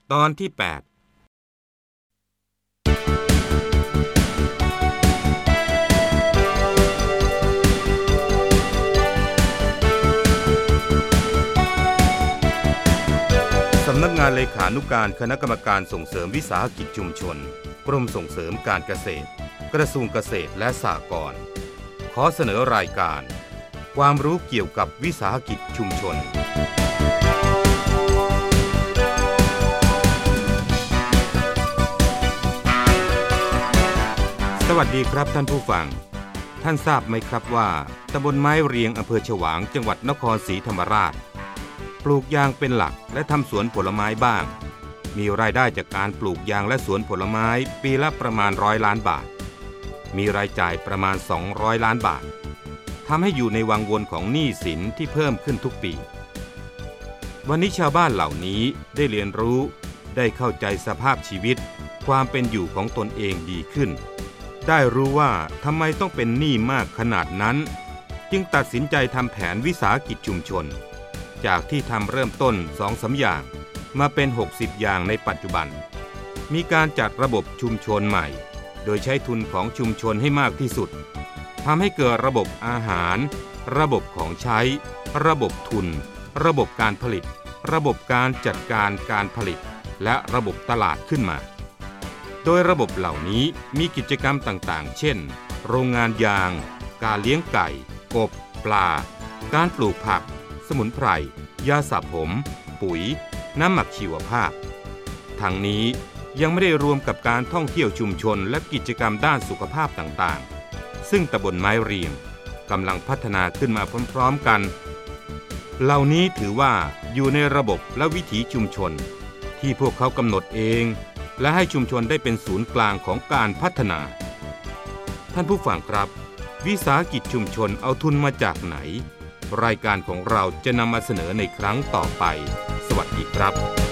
ตอนที่8สำนักงานเลขานุการคณะกรรมการส่งเสริมวิสาหกิจชุมชนกรมส่งเสริมการเกษตรกระทรวงเกษตรและสหกรณ์ขอเสนอรายการความรู้เกี่ยวกับวิสาหกิจชุมชนสวัสดีครับท่านผู้ฟังท่านทราบไหมครับว่าตำบลไม้เรียงอำเภอฉวางจังหวัดนครศรีธรรมราชปลูกยางเป็นหลักและทำสวนผลไม้บ้างมีรายได้จากการปลูกยางและสวนผลไม้ปีละประมาณ100 ล้านบาทมีรายจ่ายประมาณ200 ล้านบาททำให้อยู่ในวังวนของหนี้สินที่เพิ่มขึ้นทุกปีวันนี้ชาวบ้านเหล่านี้ได้เรียนรู้ได้เข้าใจสภาพชีวิตความเป็นอยู่ของตนเองดีขึ้นได้รู้ว่าทำไมต้องเป็นหนี้มากขนาดนั้นจึงตัดสินใจทำแผนวิสาหกิจชุมชนจากที่ทำเริ่มต้น 2-3 อย่างมาเป็น60อย่างในปัจจุบันมีการจัดระบบชุมชนใหม่โดยใช้ทุนของชุมชนให้มากที่สุดทำให้เกิดระบบอาหารระบบของใช้ระบบทุนระบบการผลิตระบบการจัดการการผลิตและระบบตลาดขึ้นมาโดยระบบเหล่านี้มีกิจกรรมต่างๆเช่นโรงงานยางการเลี้ยงไก่กบปลาการปลูกผักสมุนไพรยาสระผมปุ๋ยน้ำหมักชีวภาพทั้งนี้ยังไม่ได้รวมกับการท่องเที่ยวชุมชนและกิจกรรมด้านสุขภาพต่างๆซึ่งตำบลไม้เรียงกำลังพัฒนาขึ้นมาพร้อมๆกันเหล่านี้ถือว่าอยู่ในระบบและวิถีชุมชนที่พวกเขากำหนดเองและให้ชุมชนได้เป็นศูนย์กลางของการพัฒนาท่านผู้ฟังครับวิสาหกิจชุมชนเอาทุนมาจากไหนรายการของเราจะนำมาเสนอในครั้งต่อไปสวัสดีครับ